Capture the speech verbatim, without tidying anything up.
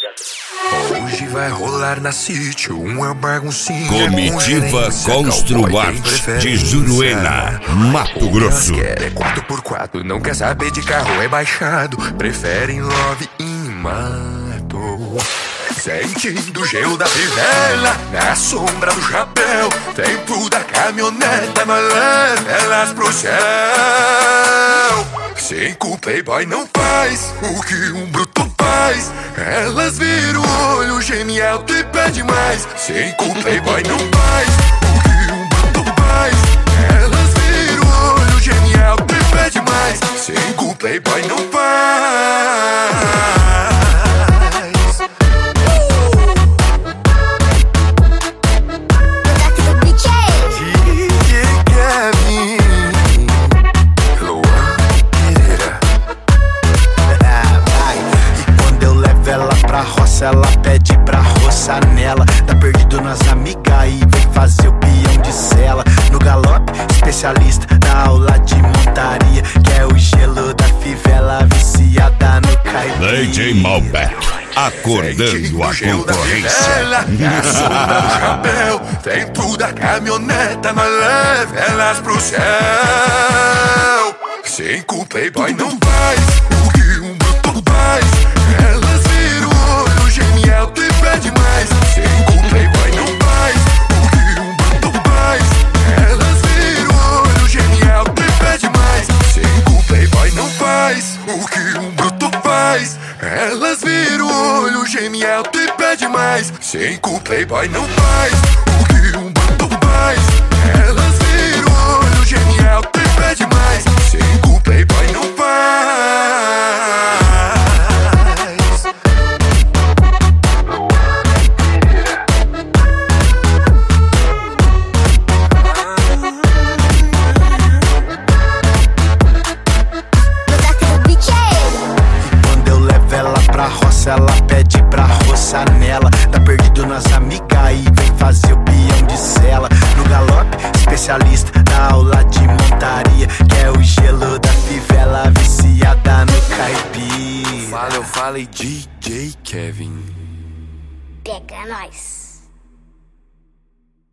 Hoje vai rolar na sítio uma baguncinha. Comitiva Construarte de Juruena, Mato Grosso. Quer é quatro por quatro, não quer saber de carro, é baixado. Preferem love em mato. Sentindo o gelo da fivela, na sombra do chapéu. Tempo da caminhoneta, mas leva elas pro céu. Cinco playboy não faz o que um bruto faz. Elas viram o olho, geme alto e pede mais. Cinco playboy não faz o que um bruto faz. Elas viram o olho, geme alto e pede mais. Cinco playboy não faz. Ela pede pra roçar nela. Tá perdido nas amigas e vem fazer o peão de cela. No galope, especialista na aula de montaria, que é o gelo da fivela, viciada no caipira. D J Malbec, acordando a concorrência. Na sombra do chapéu, dentro da caminhoneta, nós leva elas pro céu. Cinco playboy não faz o que um bruto faz. Elas viram o olho, geme alto e pede mais. Cinco playboy não faz o que um bruto faz. Elas viram o olho, geme alto e pede mais. Cinco playboy não faz o que um bruto faz. Elas viram o olho, geme alto e pede mais. Cinco playboy não faz o que um bruto faz. Elas viram o olho, geme alto e pede mais. Cinco playboy não faz. Ela pede pra roçar nela. Tá perdido nas amigas e vem fazer o peão de cela. No galope, especialista na aula de montaria, que é o gelo da fivela, viciada no caipira. Fala, eu falei D J Kevin. Pega nós.